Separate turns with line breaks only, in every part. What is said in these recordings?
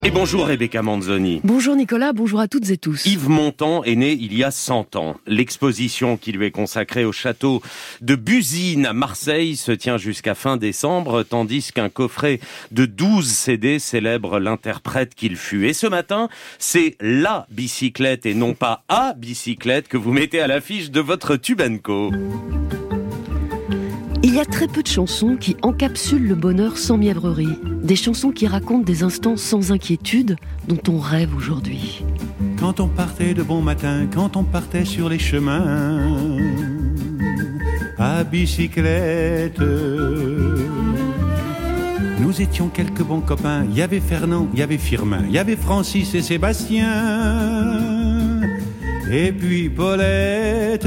Et bonjour Rebecca Manzoni.
Bonjour Nicolas, bonjour à toutes et tous.
Yves Montand est né il y a 100 ans. L'exposition qui lui est consacrée au château de Buzines à Marseille se tient jusqu'à fin décembre, tandis qu'un coffret de 12 CD célèbre l'interprète qu'il fut. Et ce matin, c'est la bicyclette et non pas à bicyclette que vous mettez à l'affiche de votre Tube & Co.
Il y a très peu de chansons qui encapsulent le bonheur sans mièvrerie. Des chansons qui racontent des instants sans inquiétude dont on rêve aujourd'hui.
Quand on partait de bon matin, quand on partait sur les chemins à bicyclette, nous étions quelques bons copains. Il y avait Fernand, il y avait Firmin, il y avait Francis et Sébastien, et puis Paulette.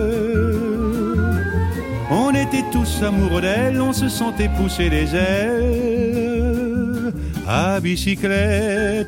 On était tous amoureux d'elle, on se sentait pousser les ailes à bicyclette.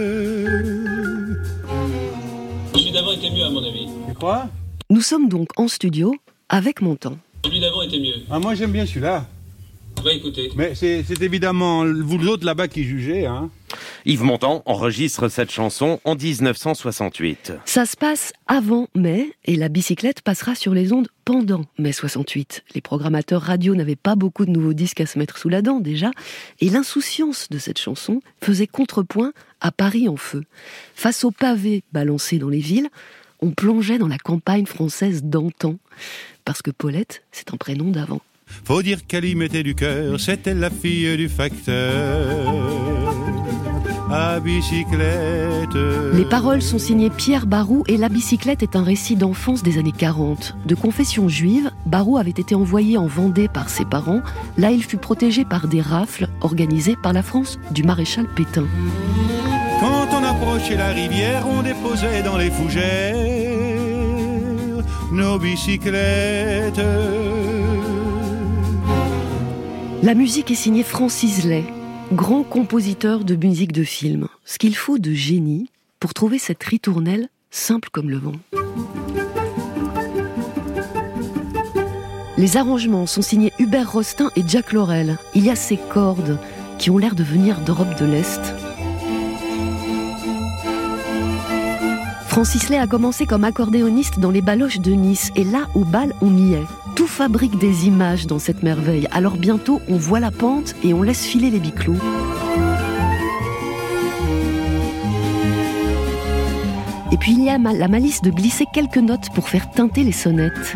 Celui d'avant était mieux à mon avis.
Tu crois ?
Nous sommes donc en studio avec Montand.
Celui d'avant était mieux.
Ah, moi j'aime bien celui-là.
On va écouter.
Mais c'est évidemment vous autres là-bas qui jugez, hein.
Yves Montand enregistre cette chanson en 1968.
Ça se passe avant mai et la bicyclette passera sur les ondes pendant mai 68. Les programmateurs radio n'avaient pas beaucoup de nouveaux disques à se mettre sous la dent déjà, et l'insouciance de cette chanson faisait contrepoint à Paris en feu. Face aux pavés balancés dans les villes, on plongeait dans la campagne française d'antan, parce que Paulette, c'est un prénom d'avant.
Faut dire qu'elle y mettait du cœur, c'était la fille du facteur à bicyclette.
Les paroles sont signées Pierre Barou et La bicyclette est un récit d'enfance des années 40. De confession juive, Barou avait été envoyé en Vendée par ses parents. Là, il fut protégé par des rafles organisées par la France du maréchal Pétain.
Quand on approchait la rivière, on déposait dans les fougères nos bicyclettes.
La musique est signée Francis Lay, grand compositeur de musique de film. Ce qu'il faut de génie pour trouver cette ritournelle simple comme le vent. Les arrangements sont signés Hubert Rostin et Jack Laurel. Il y a ces cordes qui ont l'air de venir d'Europe de l'Est. Francis Lay a commencé comme accordéoniste dans les baloches de Nice. Et là, au bal, on y est. Tout fabrique des images dans cette merveille. Alors bientôt, on voit la pente et on laisse filer les biclous. Et puis il y a la malice de glisser quelques notes pour faire teinter les sonnettes.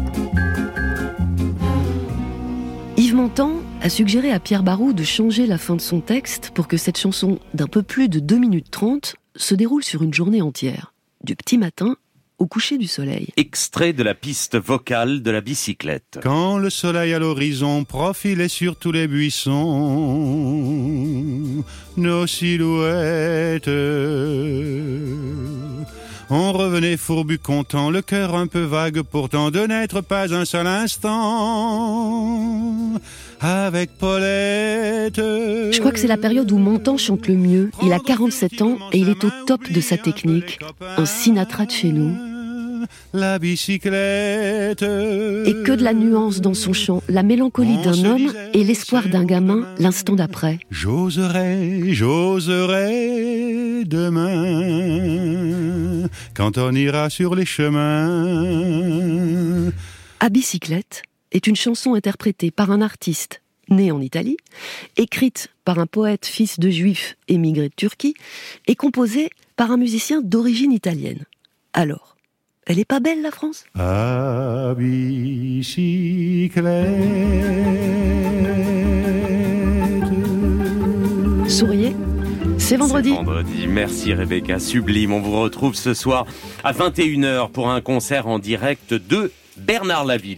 Yves Montand a suggéré à Pierre Barou de changer la fin de son texte pour que cette chanson d'un peu plus de 2 minutes 30 se déroule sur une journée entière, du petit matin au coucher du soleil.
Extrait de la piste vocale de la bicyclette.
Quand le soleil à l'horizon profilait sur tous les buissons nos silhouettes, on revenait fourbu content, le cœur un peu vague pourtant de n'être pas un seul instant avec Paulette.
Je crois que c'est la période où Montand chante le mieux. Il a 47 ans et il est au top de sa technique. Un Sinatra de chez nous.
La bicyclette.
Et que de la nuance dans son chant, la mélancolie d'un homme et l'espoir d'un gamin l'instant d'après.
J'oserai demain quand on ira sur les chemins.
À bicyclette est une chanson interprétée par un artiste né en Italie, écrite par un poète fils de juif émigré de Turquie et composée par un musicien d'origine italienne. Alors, elle est pas belle, la France ?
À bicyclette.
Souriez, c'est vendredi.
C'est vendredi. Merci Rebecca, sublime. On vous retrouve ce soir à 21h pour un concert en direct de Bernard Lavilliers.